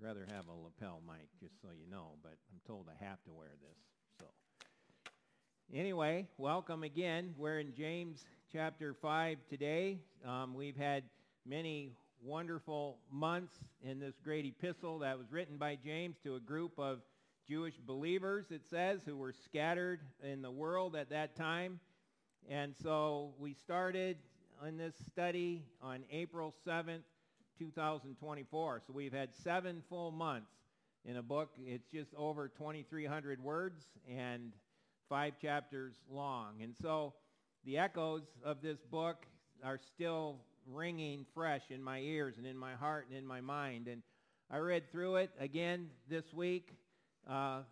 rather have a lapel mic, just so you know, but I'm told I have to wear this. So anyway, welcome again. We're in James chapter 5 today. We've had many wonderful months in this great epistle that was written by James to a group of Jewish believers, it says, who were scattered in the world at that time. And so we started in this study on April 7th, 2024. So we've had 7 full months in a book. It's just over 2,300 words and 5 chapters long. And so the echoes of this book are still ringing fresh in my ears and in my heart and in my mind. And I read through it again this week about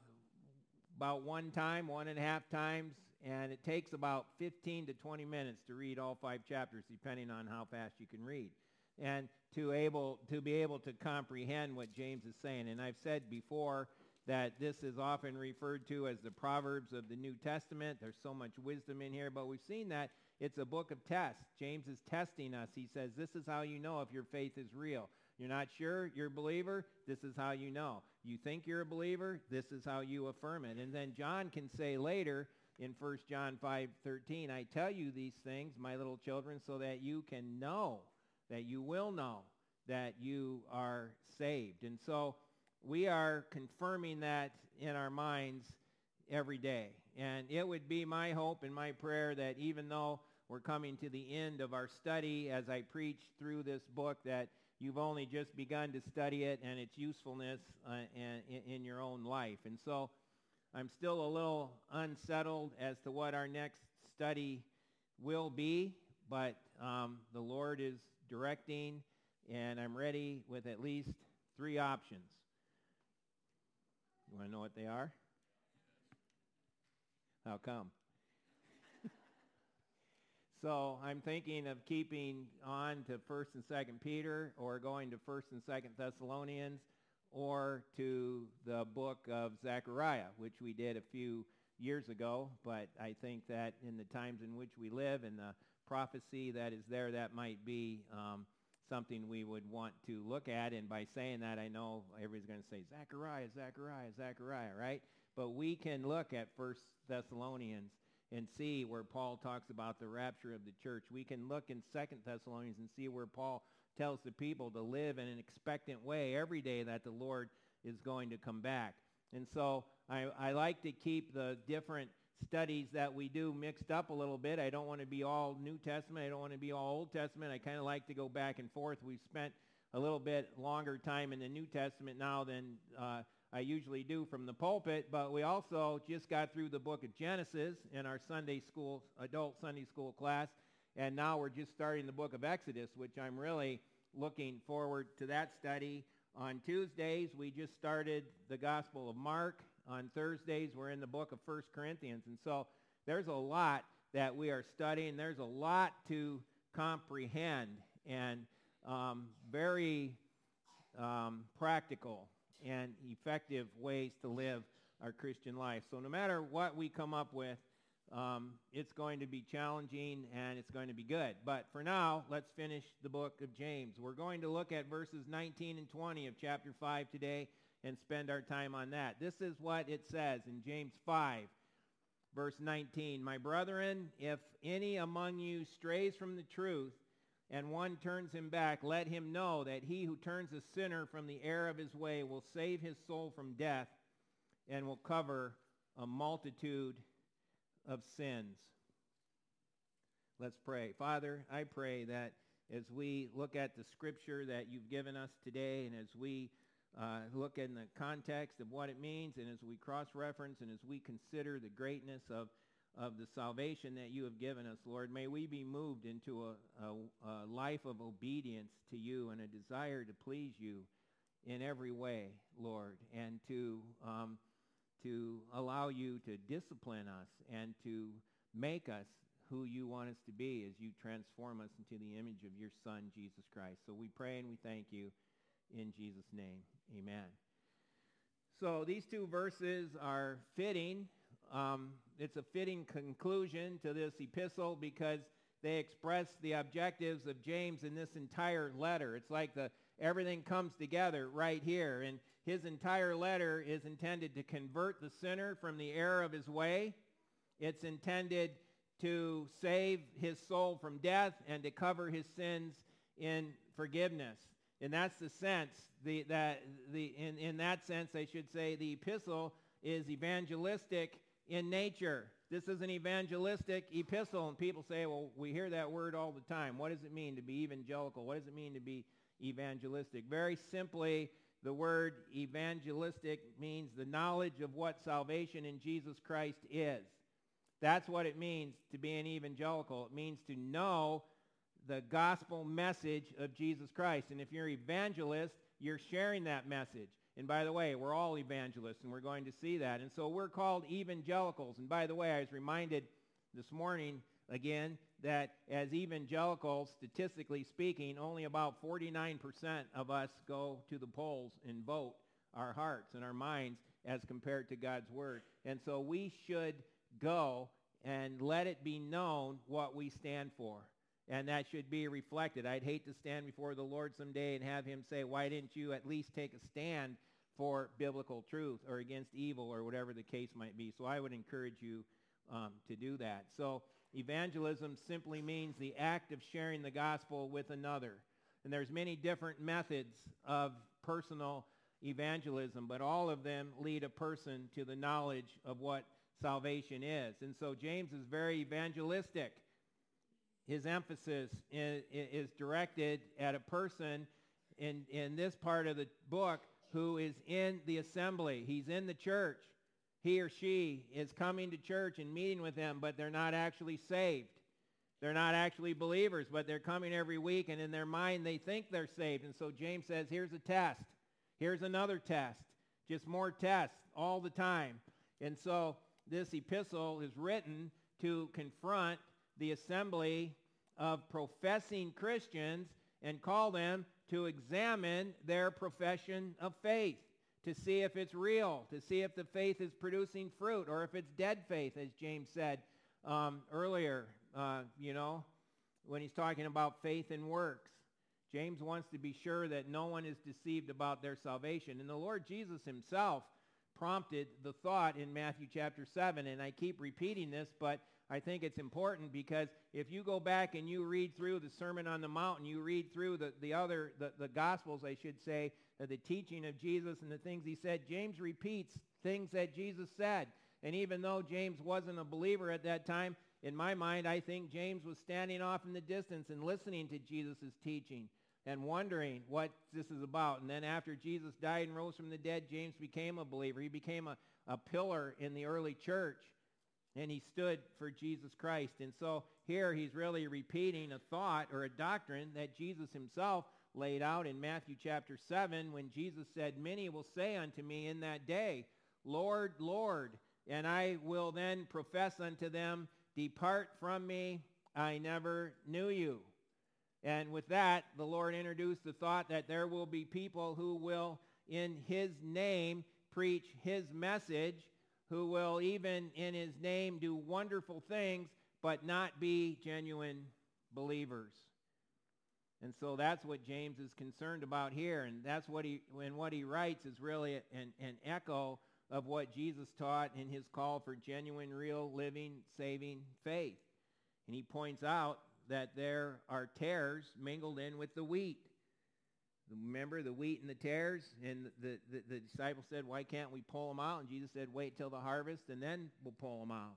1.5 times, and it takes about 15 to 20 minutes to read all 5 chapters, depending on how fast you can read, and to be able to comprehend what James is saying. And I've said before that this is often referred to as the Proverbs of the New Testament. There's so much wisdom in here, but we've seen that it's a book of tests. James is testing us. He says, this is how you know if your faith is real. You're not sure you're a believer? This is how you know. You think you're a believer? This is how you affirm it. And then John can say later in 1 John 5:13, I tell you these things, my little children, so that you can know, that you will know that you are saved. And so we are confirming that in our minds every day. And it would be my hope and my prayer that even though we're coming to the end of our study as I preach through this book, that you've only just begun to study it and its usefulness in your own life. And so I'm still a little unsettled as to what our next study will be, but the Lord is directing, and I'm ready with at least 3 options. You want to know what they are? How come? So I'm thinking of keeping on to 1st and 2nd Peter, or going to 1st and 2nd Thessalonians, or to the book of Zechariah, which we did a few years ago. But I think that in the times in which we live and the prophecy that is there, that might be something we would want to look at. And by saying that, I know everybody's going to say, Zechariah, Zechariah, Zechariah, right? But we can look at 1 Thessalonians and see where Paul talks about the rapture of the church. We can look in 2 Thessalonians and see where Paul tells the people to live in an expectant way every day that the Lord is going to come back. And so I like to keep the different studies that we do mixed up a little bit. I don't want to be all New Testament. I don't want to be all Old Testament. I kind of like to go back and forth. We've spent a little bit longer time in the New Testament now than I usually do from the pulpit, but we also just got through the book of Genesis in our Sunday school, adult Sunday school class, and now we're just starting the book of Exodus, which I'm really looking forward to that study. On Tuesdays, we just started the Gospel of Mark. On Thursdays, we're in the book of 1 Corinthians, and so there's a lot that we are studying. There's a lot to comprehend, and very practical and effective ways to live our Christian life. So no matter what we come up with, it's going to be challenging and it's going to be good. But for now, let's finish the book of James. We're going to look at verses 19 and 20 of chapter 5 today and spend our time on that. This is what it says in James 5, verse 19. My brethren, if any among you strays from the truth, and one turns him back, let him know that he who turns a sinner from the error of his way will save his soul from death and will cover a multitude of sins. Let's pray. Father, I pray that as we look at the scripture that you've given us today, and as we look in the context of what it means, and as we cross-reference, and as we consider the greatness of the salvation that you have given us, Lord, may we be moved into a life of obedience to you and a desire to please you in every way, Lord, and to allow you to discipline us and to make us who you want us to be as you transform us into the image of your Son, Jesus Christ. So we pray and we thank you in Jesus' name. Amen. So these 2 verses are fitting. It's a fitting conclusion to this epistle because they express the objectives of James in this entire letter. It's like the everything comes together right here. And his entire letter is intended to convert the sinner from the error of his way. It's intended to save his soul from death and to cover his sins in forgiveness. And that's the sense. In that sense, I should say, the epistle is evangelistic in nature. This is an evangelistic epistle, and people say, well, we hear that word all the time. What does it mean to be evangelical? What does it mean to be evangelistic? Very simply, the word evangelistic means the knowledge of what salvation in Jesus Christ is. That's what it means to be an evangelical. It means to know the gospel message of Jesus Christ. And if you're an evangelist, you're sharing that message. And by the way, we're all evangelists, and we're going to see that. And so we're called evangelicals. And by the way, I was reminded this morning again that as evangelicals, statistically speaking, only about 49% of us go to the polls and vote our hearts and our minds as compared to God's word. And so we should go and let it be known what we stand for. And that should be reflected. I'd hate to stand before the Lord someday and have him say, why didn't you at least take a stand for biblical truth or against evil or whatever the case might be? So I would encourage you to do that. So evangelism simply means the act of sharing the gospel with another. And there's many different methods of personal evangelism, but all of them lead a person to the knowledge of what salvation is. And so James is very evangelistic. His emphasis is directed at a person in this part of the book who is in the assembly. He's in the church. He or she is coming to church and meeting with them, but they're not actually saved. They're not actually believers, but they're coming every week, and in their mind they think they're saved. And so James says, here's a test. Here's another test. Just more tests all the time. And so this epistle is written to confront the assembly of professing Christians and call them to examine their profession of faith, to see if it's real, to see if the faith is producing fruit or if it's dead faith, as James said earlier, when he's talking about faith and works. James wants to be sure that no one is deceived about their salvation. And the Lord Jesus himself prompted the thought in Matthew chapter 7, and I keep repeating this, but I think it's important because if you go back and you read through the Sermon on the Mount and you read through the Gospels, I should say, the teaching of Jesus and the things he said, James repeats things that Jesus said. And even though James wasn't a believer at that time, in my mind, I think James was standing off in the distance and listening to Jesus' teaching and wondering what this is about. And then after Jesus died and rose from the dead, James became a believer. He became a pillar in the early church. And he stood for Jesus Christ. And so here he's really repeating a thought or a doctrine that Jesus himself laid out in Matthew chapter 7 when Jesus said, many will say unto me in that day, Lord, Lord, and I will then profess unto them, depart from me, I never knew you. And with that, the Lord introduced the thought that there will be people who will, in his name, preach his message, who will even in his name do wonderful things, but not be genuine believers. And so that's what James is concerned about here, and that's what he writes is really an echo of what Jesus taught in his call for genuine, real, living, saving faith. And he points out that there are tares mingled in with the wheat. Remember the wheat and the tares? And the disciples said, why can't we pull them out? And Jesus said, wait till the harvest and then we'll pull them out.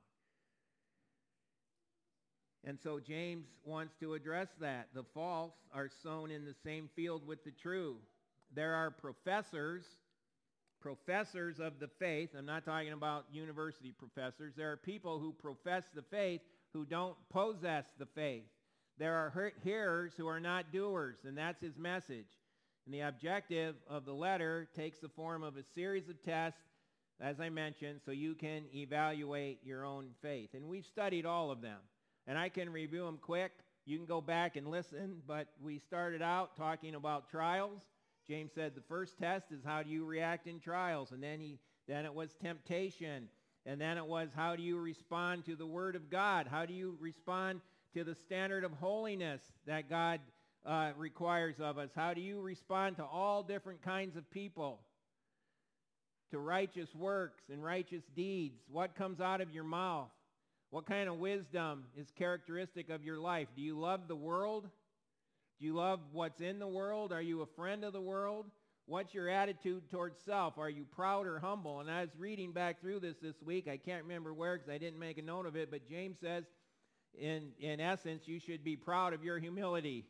And so James wants to address that. The false are sown in the same field with the true. There are professors of the faith. I'm not talking about university professors. There are people who profess the faith who don't possess the faith. There are hearers who are not doers, and that's his message. And the objective of the letter takes the form of a series of tests, as I mentioned, so you can evaluate your own faith. And we've studied all of them. And I can review them quick. You can go back and listen, but we started out talking about trials. James said the first test is how do you react in trials, and then it was temptation, and then it was how do you respond to the Word of God? How do you respond to the standard of holiness that God requires of us? How do you respond to all different kinds of people? To righteous works and righteous deeds? What comes out of your mouth? What kind of wisdom is characteristic of your life? Do you love the world? Do you love what's in the world? Are you a friend of the world? What's your attitude towards self? Are you proud or humble? And I was reading back through this week. I can't remember where because I didn't make a note of it, but James says, in essence, you should be proud of your humility.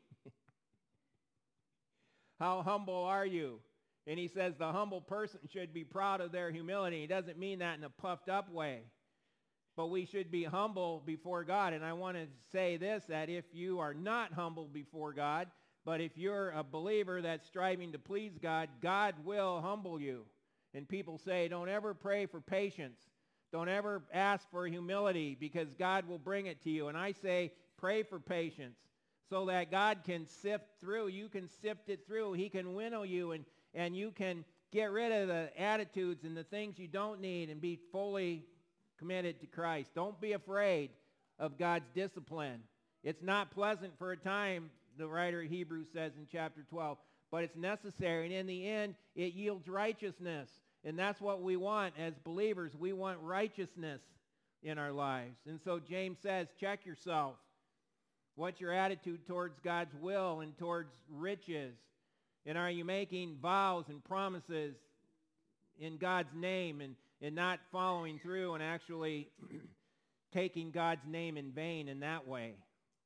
How humble are you? And he says the humble person should be proud of their humility. He doesn't mean that in a puffed up way. But we should be humble before God. And I want to say this, that if you are not humble before God, but if you're a believer that's striving to please God, God will humble you. And people say, don't ever pray for patience. Don't ever ask for humility because God will bring it to you. And I say, pray for patience so that God can sift through. You can sift it through. He can winnow you and you can get rid of the attitudes and the things you don't need and be fully committed to Christ. Don't be afraid of God's discipline. It's not pleasant for a time, the writer of Hebrews says in chapter 12, but it's necessary. And in the end, it yields righteousness. And that's what we want as believers. We want righteousness in our lives. And so James says, check yourself. What's your attitude towards God's will and towards riches? And are you making vows and promises in God's name and not following through and actually taking God's name in vain in that way?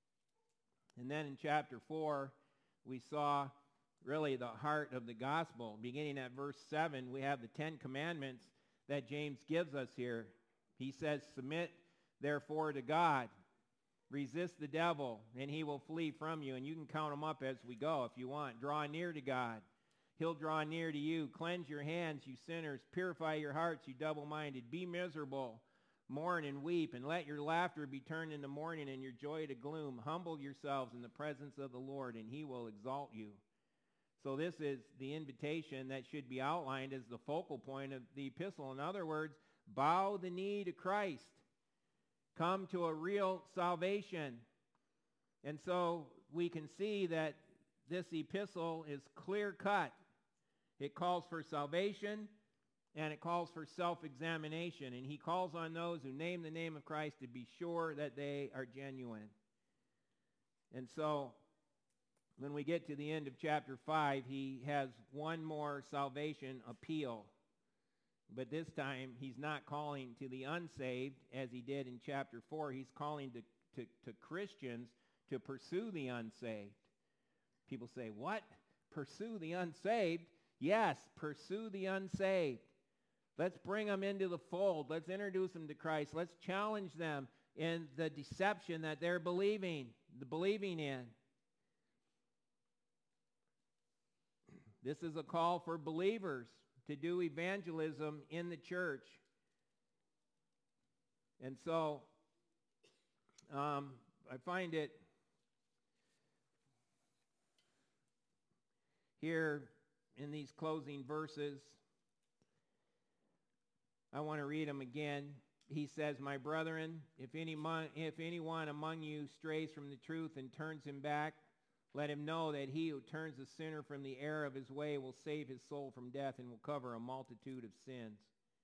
And then in chapter 4, we saw really the heart of the gospel. Beginning at verse 7, we have the 10 commandments that James gives us here. He says, submit therefore to God. Resist the devil, and he will flee from you. And you can count them up as we go if you want. Draw near to God. He'll draw near to you. Cleanse your hands, you sinners. Purify your hearts, you double-minded. Be miserable. Mourn and weep, and let your laughter be turned into mourning and your joy to gloom. Humble yourselves in the presence of the Lord, and he will exalt you. So this is the invitation that should be outlined as the focal point of the epistle. In other words, bow the knee to Christ. Come to a real salvation. And so we can see that this epistle is clear-cut. It calls for salvation, and it calls for self-examination. And he calls on those who name the name of Christ to be sure that they are genuine. And so when we get to the end of chapter 5, he has one more salvation appeal. But this time, he's not calling to the unsaved as he did in chapter 4. He's calling to Christians to pursue the unsaved. People say, what? Pursue the unsaved? Yes, pursue the unsaved. Let's bring them into the fold. Let's introduce them to Christ. Let's challenge them in the deception that they're believing in. This is a call for believers to do evangelism in the church. And so I find it here in these closing verses. I want to read them again. He says, my brethren, if anyone among you strays from the truth and turns him back, let him know that he who turns a sinner from the error of his way will save his soul from death and will cover a multitude of sins.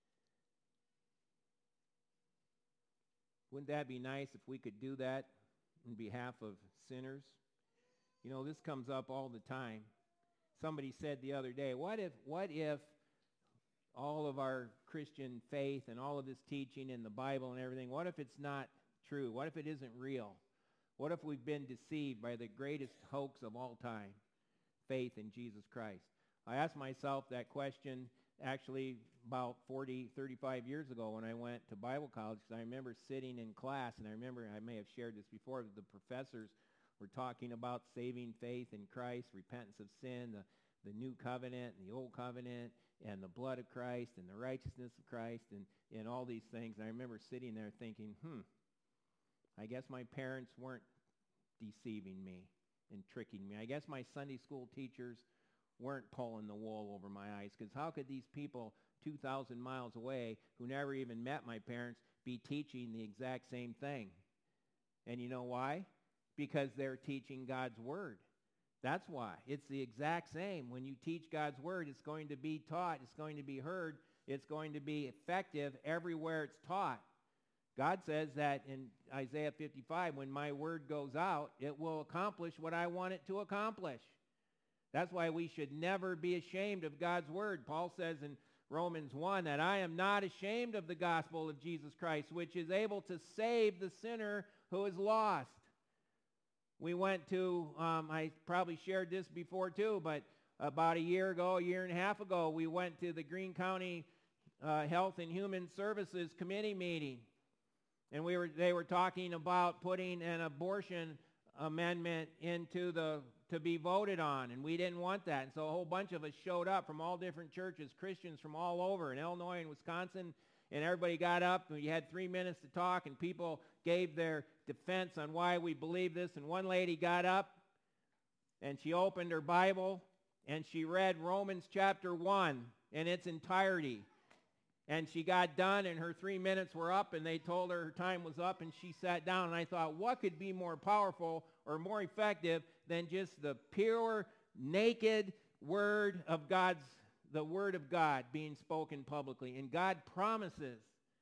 Wouldn't that be nice if we could do that in behalf of sinners? You know, this comes up all the time. Somebody said the other day, what if all of our Christian faith and all of this teaching in the Bible and everything, what if it's not true? What if it isn't real? What if we've been deceived by the greatest hoax of all time, faith in Jesus Christ? I asked myself that question actually about 35 years ago when I went to Bible college, because I remember sitting in class, and I may have shared this before, the professors were talking about saving faith in Christ, repentance of sin, the new covenant and the old covenant, and the blood of Christ and the righteousness of Christ and all these things. And I remember sitting there thinking, I guess my parents weren't deceiving me and tricking me. I guess my Sunday school teachers weren't pulling the wool over my eyes, because how could these people 2,000 miles away who never even met my parents be teaching the exact same thing? And you know why? Because they're teaching God's word. That's why. It's the exact same. When you teach God's word, it's going to be taught, it's going to be heard, it's going to be effective everywhere it's taught. God says that in Isaiah 55, when my word goes out, it will accomplish what I want it to accomplish. That's why we should never be ashamed of God's word. Paul says in Romans 1 that I am not ashamed of the gospel of Jesus Christ, which is able to save the sinner who is lost. We went to, I probably shared this before too, but about a year and a half ago, we went to the Greene County Health and Human Services Committee meeting. And they were talking about putting an abortion amendment to be voted on, and we didn't want that. And so a whole bunch of us showed up from all different churches, Christians from all over in Illinois and Wisconsin, and everybody got up, and we had 3 minutes to talk, and people gave their defense on why we believe this. And one lady got up, and she opened her Bible, and she read Romans chapter 1 in its entirety. And she got done, and her 3 minutes were up, and they told her time was up, and she sat down. And I thought, what could be more powerful or more effective than just the pure, naked word of the word of God being spoken publicly? And God promises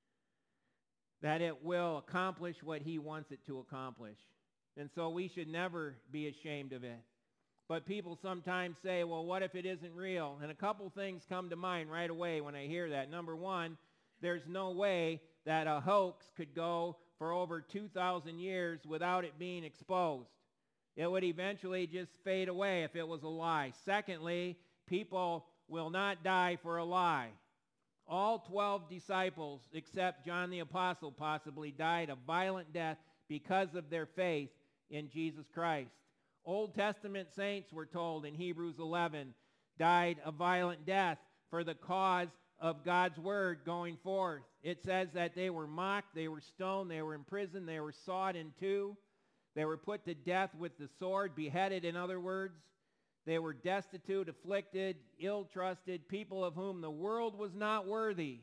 that it will accomplish what he wants it to accomplish. And so we should never be ashamed of it. But people sometimes say, well, what if it isn't real? And a couple things come to mind right away when I hear that. Number one, there's no way that a hoax could go for over 2,000 years without it being exposed. It would eventually just fade away if it was a lie. Secondly, people will not die for a lie. All 12 disciples, except John the Apostle, possibly died a violent death because of their faith in Jesus Christ. Old Testament saints, we're told in Hebrews 11, died a violent death for the cause of God's word going forth. It says that they were mocked, they were stoned, they were imprisoned, they were sawed in two. They were put to death with the sword, beheaded in other words. They were destitute, afflicted, ill-trusted, people of whom the world was not worthy,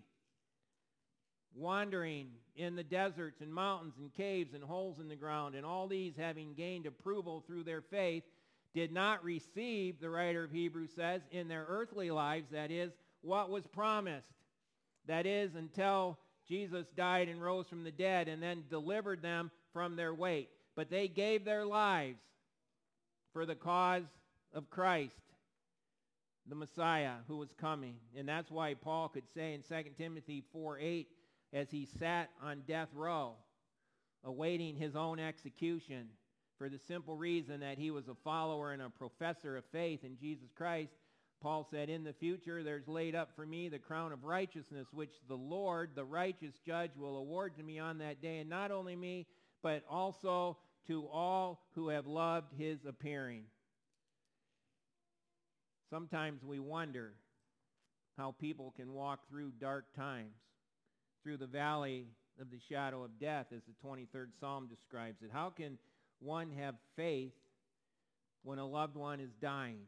wandering in the deserts and mountains and caves and holes in the ground, and all these, having gained approval through their faith, did not receive, the writer of Hebrews says, in their earthly lives, that is, what was promised. That is, until Jesus died and rose from the dead and then delivered them from their weight. But they gave their lives for the cause of Christ, the Messiah who was coming. And that's why Paul could say in 2 Timothy 4:8, as he sat on death row, awaiting his own execution, for the simple reason that he was a follower and a professor of faith in Jesus Christ, Paul said, in the future there's laid up for me the crown of righteousness, which the Lord, the righteous judge, will award to me on that day, and not only me, but also to all who have loved his appearing. Sometimes we wonder how people can walk through dark times, through the valley of the shadow of death, as the 23rd Psalm describes it. How can one have faith when a loved one is dying?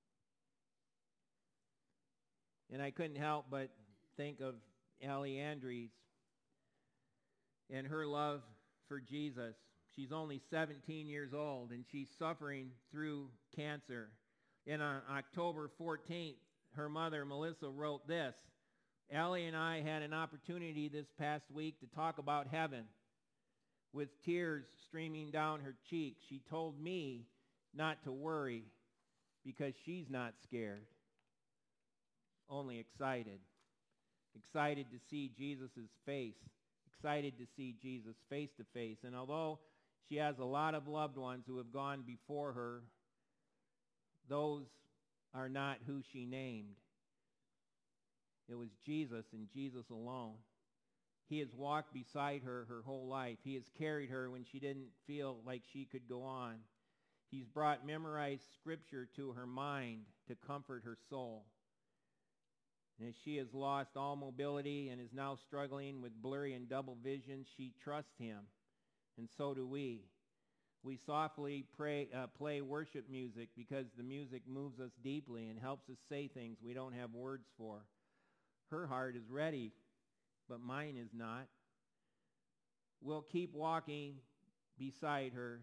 And I couldn't help but think of Allie Andrews and her love for Jesus. She's only 17 years old, and she's suffering through cancer. And on October 14th, her mother, Melissa, wrote this: Allie and I had an opportunity this past week to talk about heaven. With tears streaming down her cheeks, she told me not to worry because she's not scared, only excited. Excited to see Jesus' face, excited to see Jesus face to face. And although she has a lot of loved ones who have gone before her, those are not who she named. It was Jesus and Jesus alone. He has walked beside her her whole life. He has carried her when she didn't feel like she could go on. He's brought memorized scripture to her mind to comfort her soul. And as she has lost all mobility and is now struggling with blurry and double vision, she trusts him, and so do we. We softly play worship music because the music moves us deeply and helps us say things we don't have words for. Her heart is ready, but mine is not. We'll keep walking beside her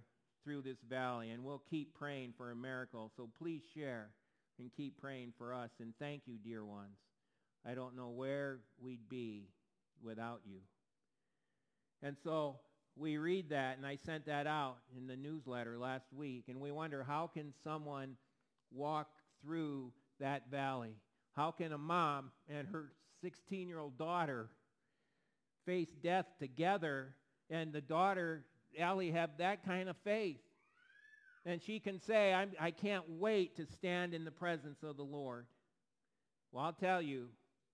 through this valley, and we'll keep praying for a miracle. So please share and keep praying for us. And thank you, dear ones. I don't know where we'd be without you. And so we read that, and I sent that out in the newsletter last week, and we wonder, how can someone walk through that valley? How can a mom and her 16-year-old daughter face death together, and the daughter, Allie, have that kind of faith? And she can say, I can't wait to stand in the presence of the Lord. Well, I'll tell you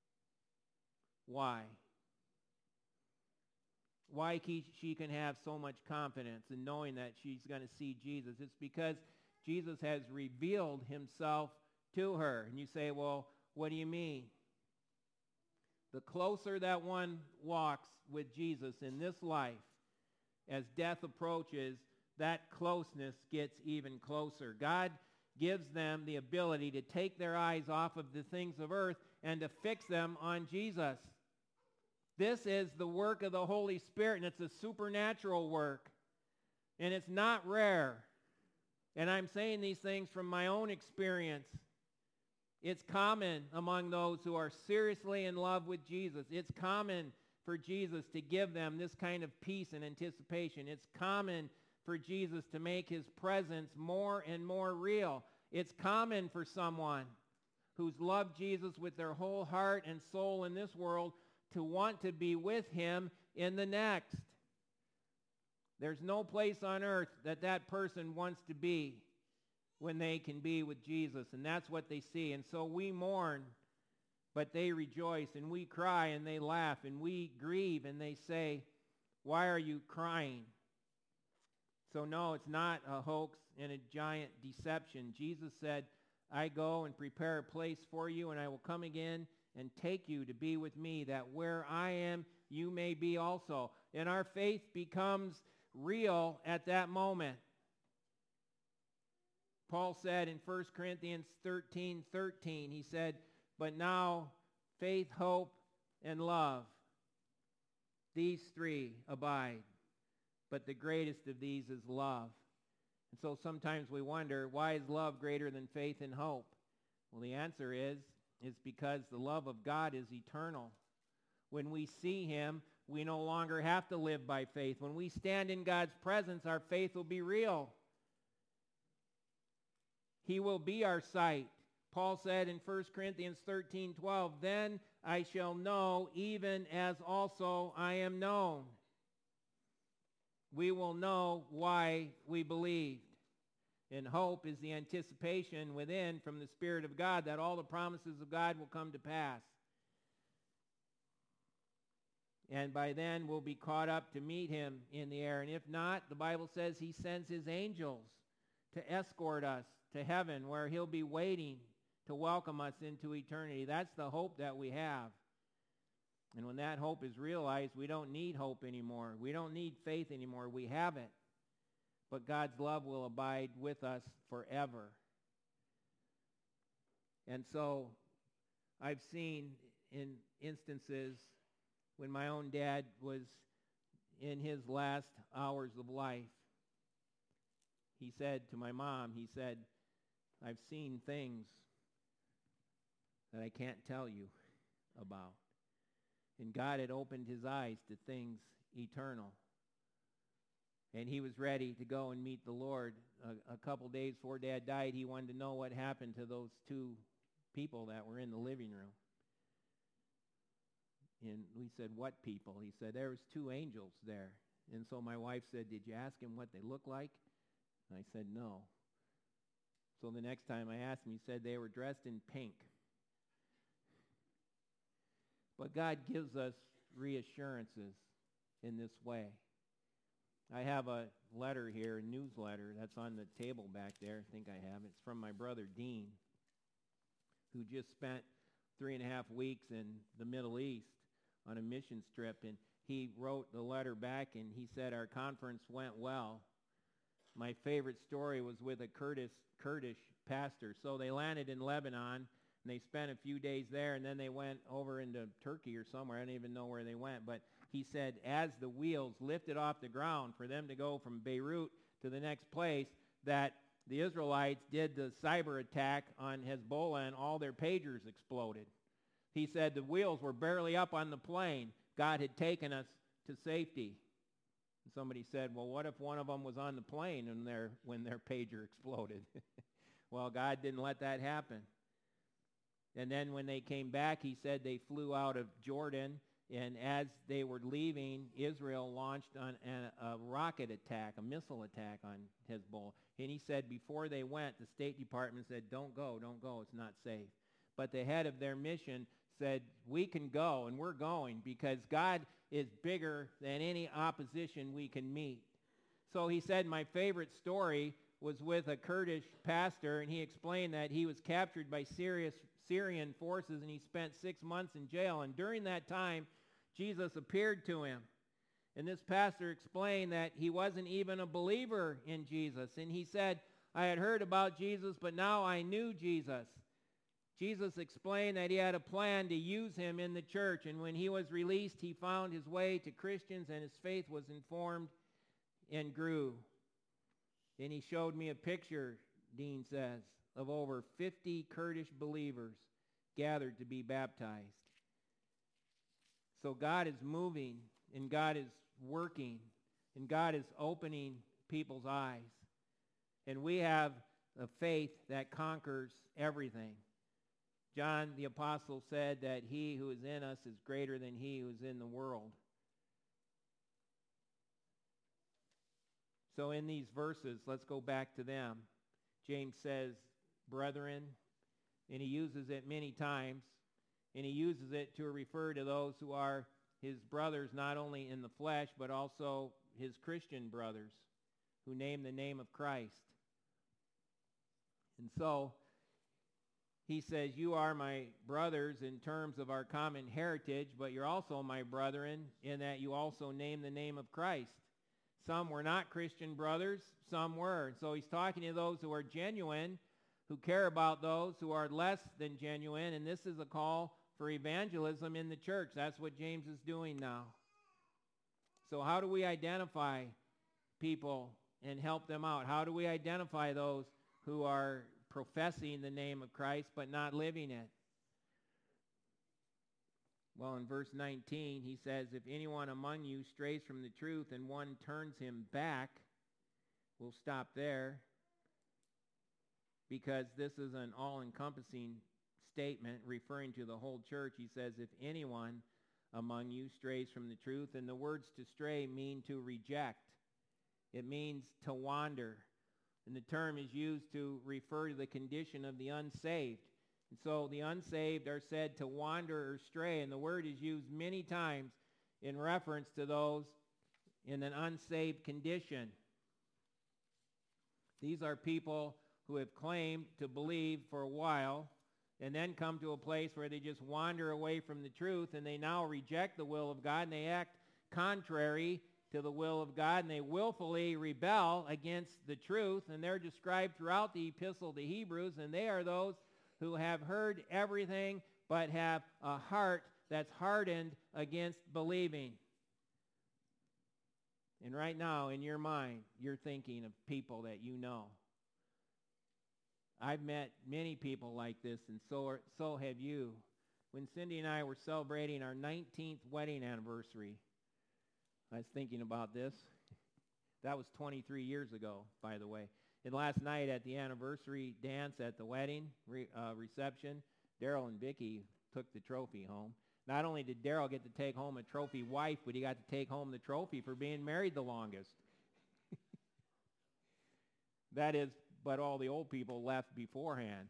why. Why she can have so much confidence in knowing that she's going to see Jesus. It's because Jesus has revealed himself to her. And you say, well, what do you mean? The closer that one walks with Jesus in this life, as death approaches, that closeness gets even closer. God gives them the ability to take their eyes off of the things of earth and to fix them on Jesus. This is the work of the Holy Spirit, and it's a supernatural work, and it's not rare. And I'm saying these things from my own experience. It's common among those who are seriously in love with Jesus. It's common for Jesus to give them this kind of peace and anticipation. It's common for Jesus to make his presence more and more real. It's common for someone who's loved Jesus with their whole heart and soul in this world to want to be with him in the next. There's no place on earth that that person wants to be when they can be with Jesus, and that's what they see. And so we mourn, but they rejoice, and we cry, and they laugh, and we grieve, and they say, why are you crying? So no, it's not a hoax and a giant deception. Jesus said, I go and prepare a place for you, and I will come again and take you to be with me, that where I am, you may be also. And our faith becomes real at that moment. Paul said in 1 Corinthians 13:13, he said, but now faith, hope, and love, these three abide. But the greatest of these is love. And so sometimes we wonder, why is love greater than faith and hope? Well, the answer is because the love of God is eternal. When we see him, we no longer have to live by faith. When we stand in God's presence, our faith will be real. He will be our sight. Paul said in 1 Corinthians 13:12, then I shall know even as also I am known. We will know why we believed. And hope is the anticipation within from the Spirit of God that all the promises of God will come to pass. And by then we'll be caught up to meet him in the air. And if not, the Bible says he sends his angels to escort us to heaven, where he'll be waiting to welcome us into eternity. That's the hope that we have. And when that hope is realized, we don't need hope anymore. We don't need faith anymore. We have it. But God's love will abide with us forever. And so I've seen in instances when my own dad was in his last hours of life, he said to my mom, he said, I've seen things that I can't tell you about. And God had opened his eyes to things eternal. And he was ready to go and meet the Lord. A couple days before Dad died, he wanted to know what happened to those two people that were in the living room. And we said, what people? He said, there was two angels there. And so my wife said, did you ask him what they look like? And I said, no. So the next time I asked him, he said they were dressed in pink. But God gives us reassurances in this way. I have a letter here, a newsletter that's on the table back there. I think I have. It's from my brother Dean, who just spent 3.5 weeks in the Middle East on a missions trip. And he wrote the letter back, and he said, our conference went well. My favorite story was with a Kurdish pastor. So they landed in Lebanon, and they spent a few days there, and then they went over into Turkey or somewhere. I don't even know where they went. But he said, as the wheels lifted off the ground for them to go from Beirut to the next place, that the Israelites did the cyber attack on Hezbollah and all their pagers exploded. He said the wheels were barely up on the plane. God had taken us to safety. And somebody said, well, what if one of them was on the plane when their pager exploded? Well, God didn't let that happen. And then when they came back, he said they flew out of Jordan, and as they were leaving, Israel launched on a rocket attack, a missile attack on Hezbollah. And he said before they went, the State Department said, don't go, it's not safe. But the head of their mission said, we can go, and we're going, because God is bigger than any opposition we can meet. So he said my favorite story was with a Kurdish pastor, and he explained that he was captured by Syrian forces, and he spent 6 months in jail. And during that time, Jesus appeared to him. And this pastor explained that he wasn't even a believer in Jesus. And he said, I had heard about Jesus, but now I knew Jesus. Jesus explained that he had a plan to use him in the church. And when he was released, he found his way to Christians, and his faith was informed and grew. Then he showed me a picture, Dean says, of over 50 Kurdish believers gathered to be baptized. So God is moving, and God is working, and God is opening people's eyes. And we have a faith that conquers everything. John the Apostle said that he who is in us is greater than he who is in the world. So in these verses, let's go back to them. James says, brethren, and he uses it many times, and he uses it to refer to those who are his brothers, not only in the flesh, but also his Christian brothers who name the name of Christ. And so he says, you are my brothers in terms of our common heritage, but you're also my brethren in that you also name the name of Christ. Some were not Christian brothers, some were. And so he's talking to those who are genuine, who care about those who are less than genuine, and this is a call for evangelism in the church. That's what James is doing now. So how do we identify people and help them out? How do we identify those who are professing the name of Christ but not living it? Well, in verse 19, he says, if anyone among you strays from the truth and one turns him back, we'll stop there, because this is an all-encompassing statement referring to the whole church. He says, if anyone among you strays from the truth, and the words to stray mean to reject. It means to wander. And the term is used to refer to the condition of the unsaved. And so the unsaved are said to wander or stray, and the word is used many times in reference to those in an unsaved condition. These are people who have claimed to believe for a while and then come to a place where they just wander away from the truth, and they now reject the will of God, and they act contrary to the will of God, and they willfully rebel against the truth, and they're described throughout the epistle to Hebrews, and they are those who have heard everything but have a heart that's hardened against believing. And right now, in your mind, you're thinking of people that you know. I've met many people like this, and so have you. When Cindy and I were celebrating our 19th wedding anniversary, I was thinking about this. That was 23 years ago, by the way. And last night at the anniversary dance at the wedding reception, Daryl and Vicki took the trophy home. Not only did Daryl get to take home a trophy wife, but he got to take home the trophy for being married the longest. That is, but all the old people left beforehand.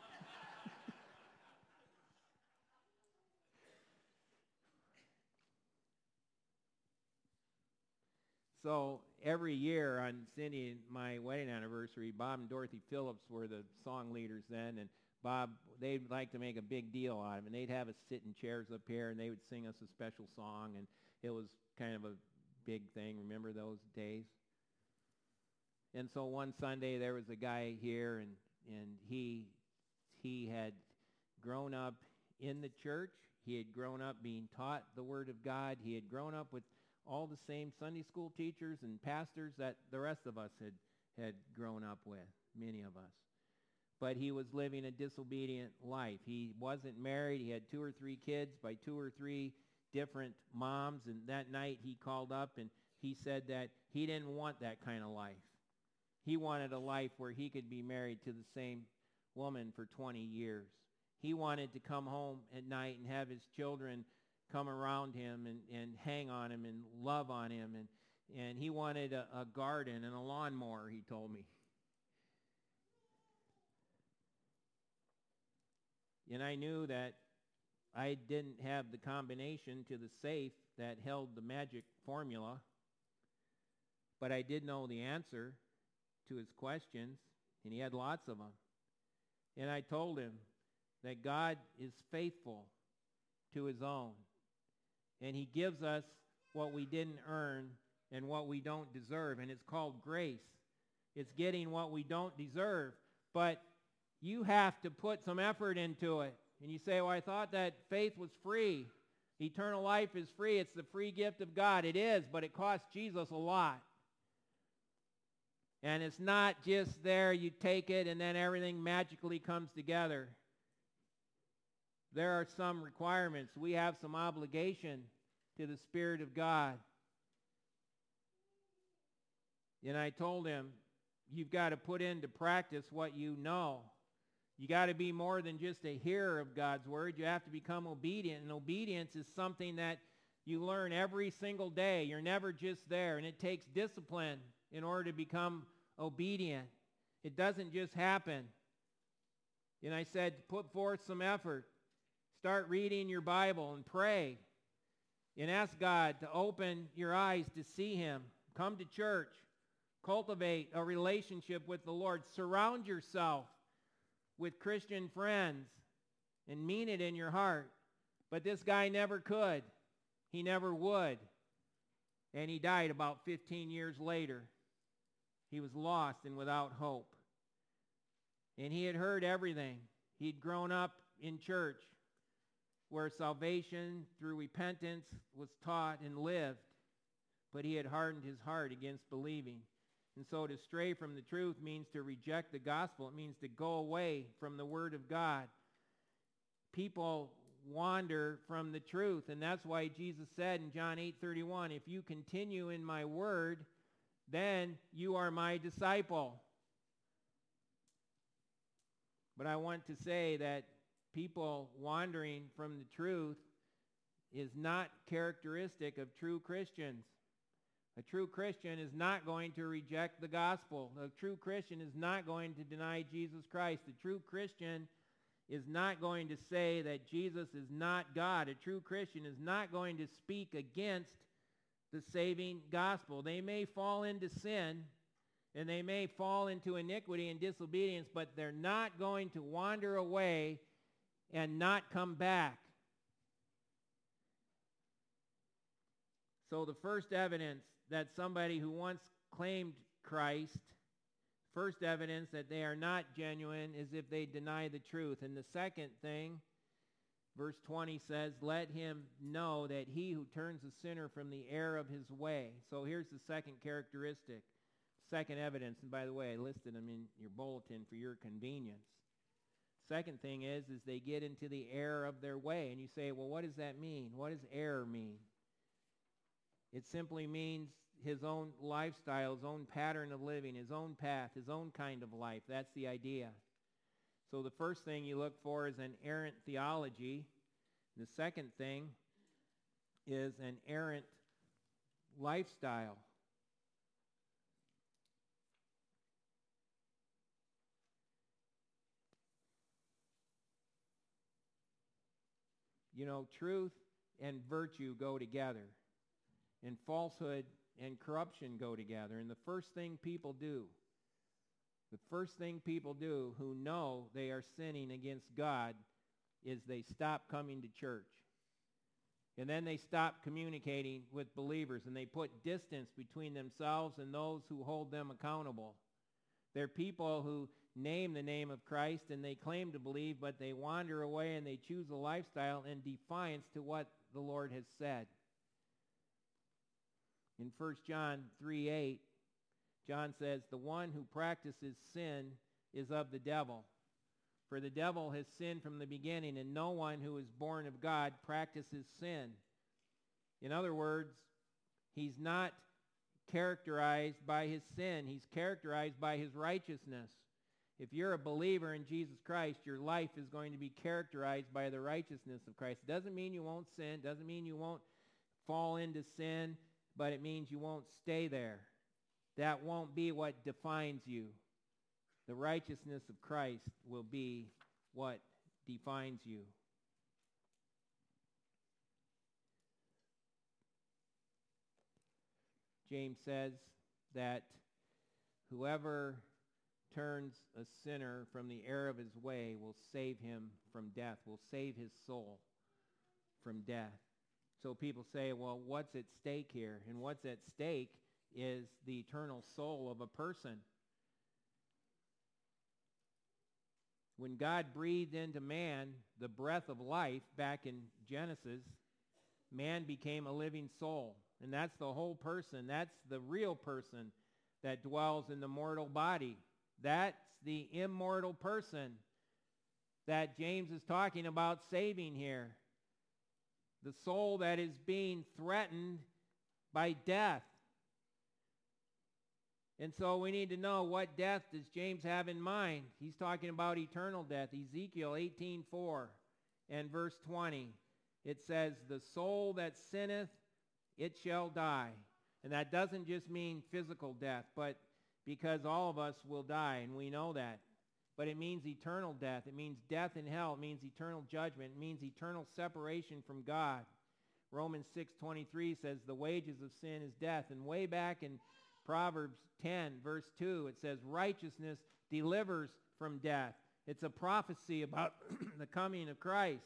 So every year on Cindy and my wedding anniversary, Bob and Dorothy Phillips were the song leaders then, and Bob, they'd like to make a big deal out of it, and they'd have us sit in chairs up here, and they would sing us a special song, and it was kind of a big thing. Remember those days? And so one Sunday there was a guy here, and he had grown up in the church. He had grown up being taught the Word of God. He had grown up with all the same Sunday school teachers and pastors that the rest of us had grown up with, many of us. But he was living a disobedient life. He wasn't married. He had 2 or 3 kids by 2 or 3 different moms. And that night he called up and he said that he didn't want that kind of life. He wanted a life where he could be married to the same woman for 20 years. He wanted to come home at night and have his children come around him and hang on him and love on him. And he wanted a garden and a lawnmower, he told me. And I knew that I didn't have the combination to the safe that held the magic formula, but I did know the answer to his questions, and he had lots of them. And I told him that God is faithful to his own, and he gives us what we didn't earn and what we don't deserve, and it's called grace. It's getting what we don't deserve, but you have to put some effort into it. And you say, well, I thought that faith was free. Eternal life is free. It's the free gift of God. It is, but it cost Jesus a lot. And it's not just there, you take it, and then everything magically comes together. There are some requirements. We have some obligation to the Spirit of God. And I told him, you've got to put into practice what you know. You got to be more than just a hearer of God's word. You have to become obedient. And obedience is something that you learn every single day. You're never just there. And it takes discipline in order to become obedient. It doesn't just happen. And I said, put forth some effort. Start reading your Bible and pray. And ask God to open your eyes to see him. Come to church. Cultivate a relationship with the Lord. Surround yourself with Christian friends and mean it in your heart. But this guy never could. He never would. And he died about 15 years later. He was lost and without hope. And he had heard everything. He'd grown up in church where salvation through repentance was taught and lived. But he had hardened his heart against believing. And so to stray from the truth means to reject the gospel. It means to go away from the word of God. People wander from the truth, and that's why Jesus said in John 8:31, if you continue in my word, then you are my disciple. But I want to say that people wandering from the truth is not characteristic of true Christians. A true Christian is not going to reject the gospel. A true Christian is not going to deny Jesus Christ. A true Christian is not going to say that Jesus is not God. A true Christian is not going to speak against the saving gospel. They may fall into sin and they may fall into iniquity and disobedience, but they're not going to wander away and not come back. So the first evidence that somebody who once claimed Christ, first evidence that they are not genuine is if they deny the truth. And the second thing, verse 20 says, let him know that he who turns a sinner from the error of his way. So here's the second characteristic, second evidence. And by the way, I listed them in your bulletin for your convenience. Second thing is they get into the error of their way. And you say, well, what does that mean? What does error mean? It simply means his own lifestyle, his own pattern of living, his own path, his own kind of life. That's the idea. So the first thing you look for is an errant theology. The second thing is an errant lifestyle. You know, truth and virtue go together. And falsehood and corruption go together. And the first thing people do who know they are sinning against God is they stop coming to church. And then they stop communicating with believers, and they put distance between themselves and those who hold them accountable. They're people who name the name of Christ and they claim to believe, but they wander away and they choose a lifestyle in defiance to what the Lord has said. In 1 John 3:8, John says, "The one who practices sin is of the devil. For the devil has sinned from the beginning, and no one who is born of God practices sin." In other words, he's not characterized by his sin. He's characterized by his righteousness. If you're a believer in Jesus Christ, your life is going to be characterized by the righteousness of Christ. It doesn't mean you won't sin. It doesn't mean you won't fall into sin, but it means you won't stay there. That won't be what defines you. The righteousness of Christ will be what defines you. James says that whoever turns a sinner from the error of his way will save him from death, will save his soul from death. So people say, well, what's at stake here? And what's at stake is the eternal soul of a person. When God breathed into man the breath of life back in Genesis, man became a living soul. And that's the whole person. That's the real person that dwells in the mortal body. That's the immortal person that James is talking about saving here. The soul that is being threatened by death. And so we need to know, what death does James have in mind? He's talking about eternal death. Ezekiel 18:4 and verse 20. It says, "The soul that sinneth, it shall die." And that doesn't just mean physical death, but because all of us will die, and we know that. But it means eternal death. It means death in hell. It means eternal judgment. It means eternal separation from God. Romans 6:23 says the wages of sin is death. And way back in Proverbs 10, verse 2, it says righteousness delivers from death. It's a prophecy about the coming of Christ.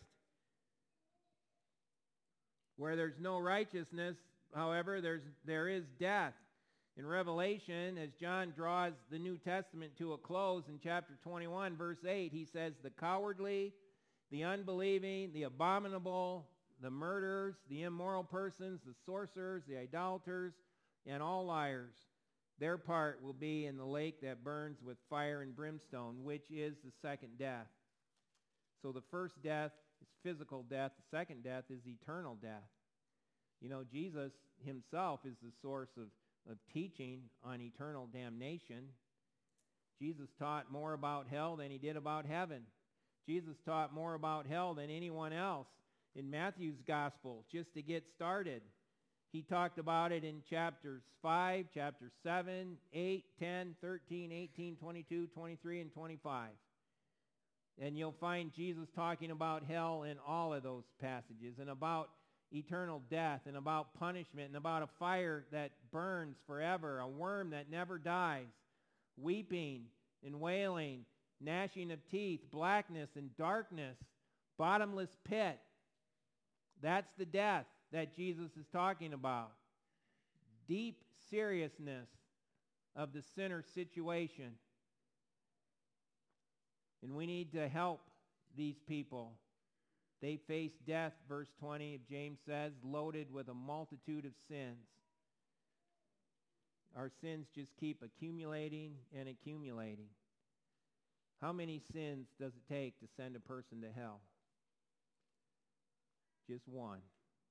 Where there's no righteousness, however, there is death. In Revelation, as John draws the New Testament to a close in chapter 21, verse 8, he says, "The cowardly, the unbelieving, the abominable, the murderers, the immoral persons, the sorcerers, the idolaters, and all liars, their part will be in the lake that burns with fire and brimstone," which is the second death. So the first death is physical death. The second death is eternal death. You know, Jesus himself is the source of teaching on eternal damnation. Jesus taught more about hell than he did about heaven. Jesus taught more about hell than anyone else in Matthew's gospel, just to get started. He talked about it in chapters 5, chapter 7, 8, 10, 13, 18, 22, 23, and 25. And you'll find Jesus talking about hell in all of those passages, and about eternal death, and about punishment, and about a fire that burns forever, a worm that never dies, weeping and wailing, gnashing of teeth, blackness and darkness, bottomless pit. That's the death that Jesus is talking about. Deep seriousness of the sinner's situation. And we need to help these people. They face death, verse 20 of James says, loaded with a multitude of sins. Our sins just keep accumulating and accumulating. How many sins does it take to send a person to hell? Just one.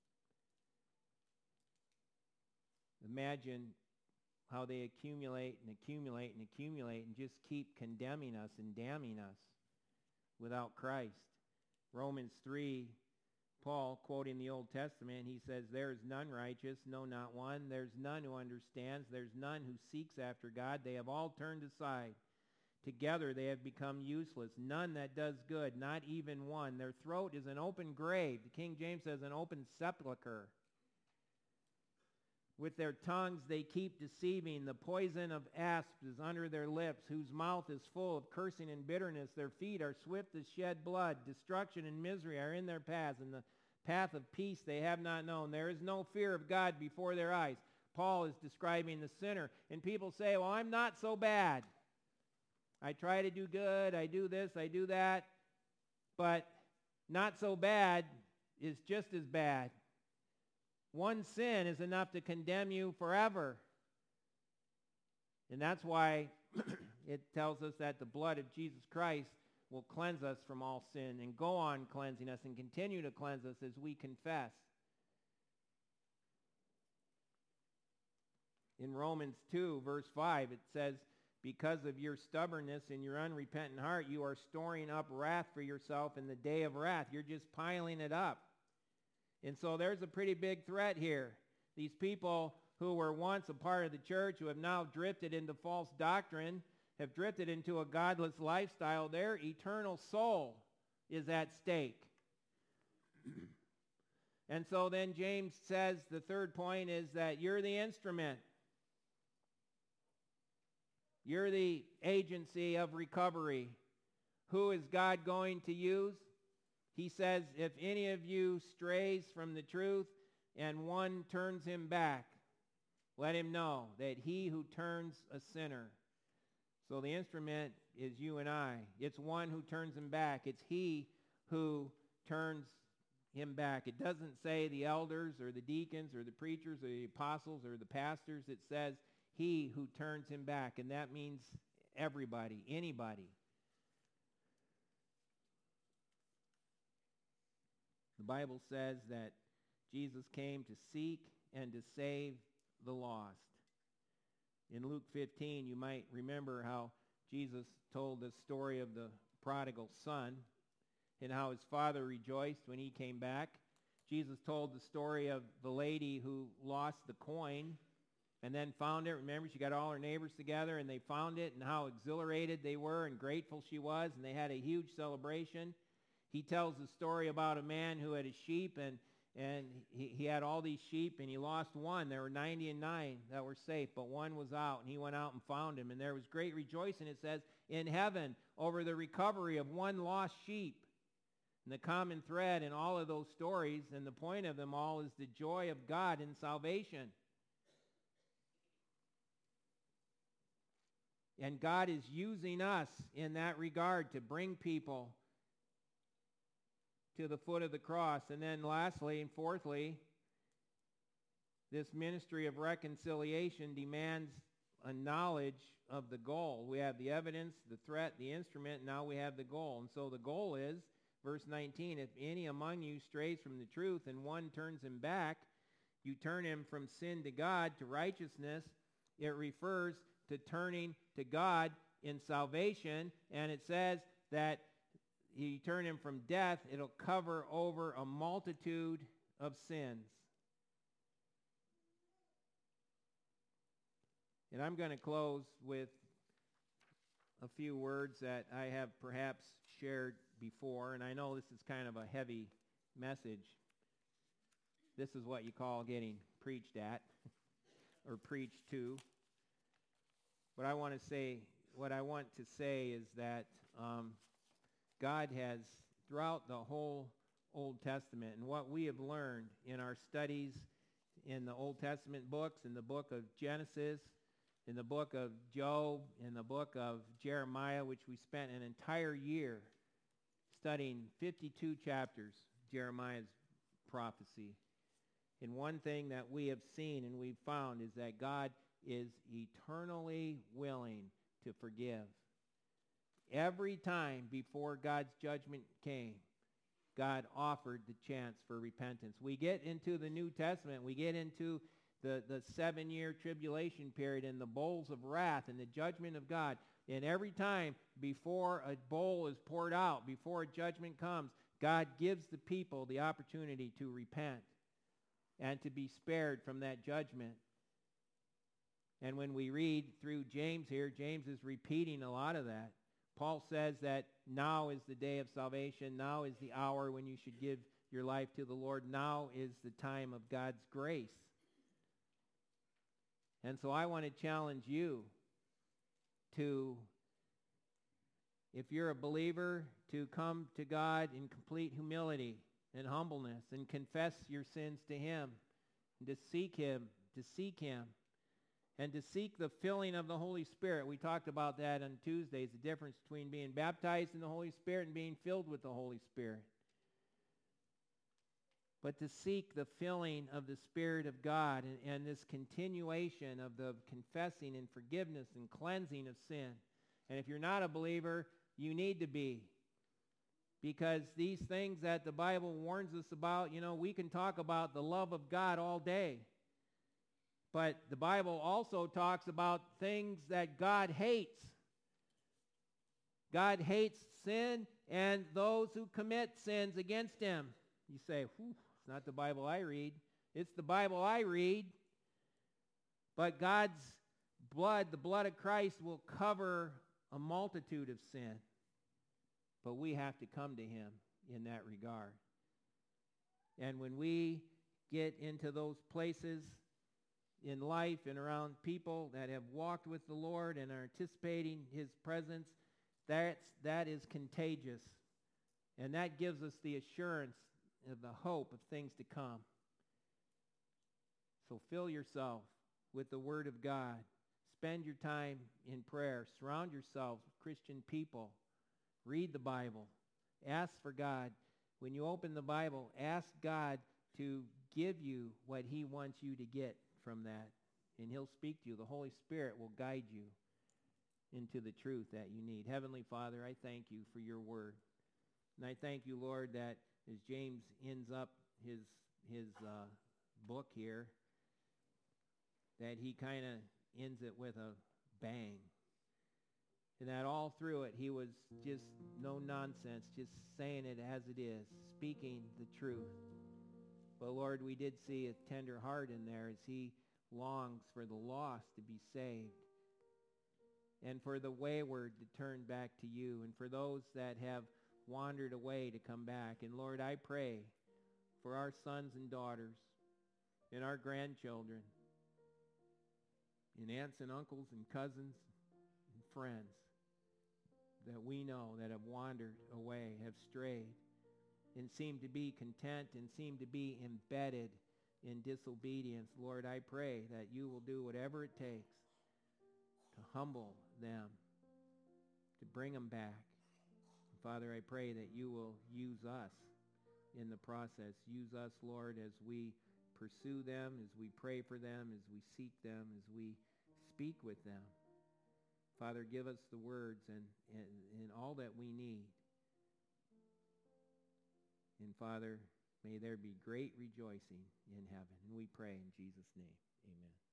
Imagine how they accumulate and accumulate and accumulate and just keep condemning us and damning us without Christ. Romans 3, Paul, quoting the Old Testament, he says, "There is none righteous, no, not one. There's none who understands. There's none who seeks after God. They have all turned aside. Together they have become useless. None that does good, not even one. Their throat is an open grave." The King James says an open sepulcher. "With their tongues they keep deceiving. The poison of asps is under their lips, whose mouth is full of cursing and bitterness. Their feet are swift to shed blood. Destruction and misery are in their paths, and the path of peace they have not known. There is no fear of God before their eyes." Paul is describing the sinner. And people say, "Well, I'm not so bad. I try to do good. I do this, I do that." But not so bad is just as bad. One sin is enough to condemn you forever. And that's why it tells us that the blood of Jesus Christ will cleanse us from all sin and go on cleansing us and continue to cleanse us as we confess. In Romans 2, verse 5, it says, because of your stubbornness and your unrepentant heart, you are storing up wrath for yourself in the day of wrath. You're just piling it up. And so there's a pretty big threat here. These people who were once a part of the church, who have now drifted into false doctrine, have drifted into a godless lifestyle, their eternal soul is at stake. And so then James says the third point is that you're the instrument. You're the agency of recovery. Who is God going to use? He says, if any of you strays from the truth and one turns him back, let him know that he who turns a sinner. So the instrument is you and I. It's one who turns him back. It's he who turns him back. It doesn't say the elders or the deacons or the preachers or the apostles or the pastors. It says he who turns him back. And that means everybody, anybody. The Bible says that Jesus came to seek and to save the lost. In Luke 15, you might remember how Jesus told the story of the prodigal son and how his father rejoiced when he came back. Jesus told the story of the lady who lost the coin and then found it. Remember, she got all her neighbors together and they found it, and how exhilarated they were and grateful she was, and they had a huge celebration. He tells the story about a man who had a sheep, and he had all these sheep, and he lost one. There were 99 that were safe, but one was out, and he went out and found him. And there was great rejoicing, it says, in heaven over the recovery of one lost sheep. And the common thread in all of those stories, and the point of them all, is the joy of God in salvation. And God is using us in that regard to bring people to the foot of the cross. And then lastly and fourthly, this ministry of reconciliation demands a knowledge of the goal. We have the evidence, the threat, the instrument, now we have the goal. And so the goal is, verse 19, if any among you strays from the truth and one turns him back, you turn him from sin to God, to righteousness. It refers to turning to God in salvation, and it says that you turn him from death, it'll cover over a multitude of sins. And I'm going to close with a few words that I have perhaps shared before, and I know this is kind of a heavy message. This is what you call getting preached at or preached to. What I want to say is that God has, throughout the whole Old Testament, and what we have learned in our studies in the Old Testament books, in the book of Genesis, in the book of Job, in the book of Jeremiah, which we spent an entire year studying 52 chapters, Jeremiah's prophecy. And one thing that we have seen and we've found is that God is eternally willing to forgive. Every time before God's judgment came, God offered the chance for repentance. We get into the New Testament, we get into the 7-year tribulation period and the bowls of wrath and the judgment of God. And every time before a bowl is poured out, before a judgment comes, God gives the people the opportunity to repent and to be spared from that judgment. And when we read through James here, James is repeating a lot of that. Paul says that now is the day of salvation. Now is the hour when you should give your life to the Lord. Now is the time of God's grace. And so I want to challenge you to, if you're a believer, to come to God in complete humility and humbleness and confess your sins to him and to seek him, and to seek the filling of the Holy Spirit. We talked about that on Tuesdays, the difference between being baptized in the Holy Spirit and being filled with the Holy Spirit. but to seek the filling of the Spirit of God and this continuation of the confessing and forgiveness and cleansing of sin. And if you're not a believer, you need to be. Because these things that the Bible warns us about, we can talk about the love of God all day. But the Bible also talks about things that God hates. God hates sin and those who commit sins against him. You say, it's not the Bible I read. It's the Bible I read. But God's blood, the blood of Christ, will cover a multitude of sin. But we have to come to him in that regard. And when we get into those places in life and around people that have walked with the Lord and are anticipating his presence, that is contagious. And that gives us the assurance of the hope of things to come. So fill yourself with the Word of God. Spend your time in prayer. Surround yourself with Christian people. Read the Bible. Ask for God. When you open the Bible, ask God to give you what he wants you to get from that. And he'll speak to you. The Holy Spirit will guide you into the truth that you need. Heavenly Father, I thank you for your word. And I thank you, Lord, that as James ends up his book here, that he kind of ends it with a bang. And that all through it, he was just no nonsense, just saying it as it is, speaking the truth. But Lord, we did see a tender heart in there as he longs for the lost to be saved, and for the wayward to turn back to you, and for those that have wandered away to come back. And Lord, I pray for our sons and daughters and our grandchildren and aunts and uncles and cousins and friends that we know that have wandered away, have strayed, and seem to be content and seem to be embedded in disobedience. Lord, I pray that you will do whatever it takes to humble them, to bring them back. Father, I pray that you will use us in the process. Use us, Lord, as we pursue them, as we pray for them, as we seek them, as we speak with them. Father, give us the words and all that we need. And Father, may there be great rejoicing in heaven. And we pray in Jesus' name. Amen.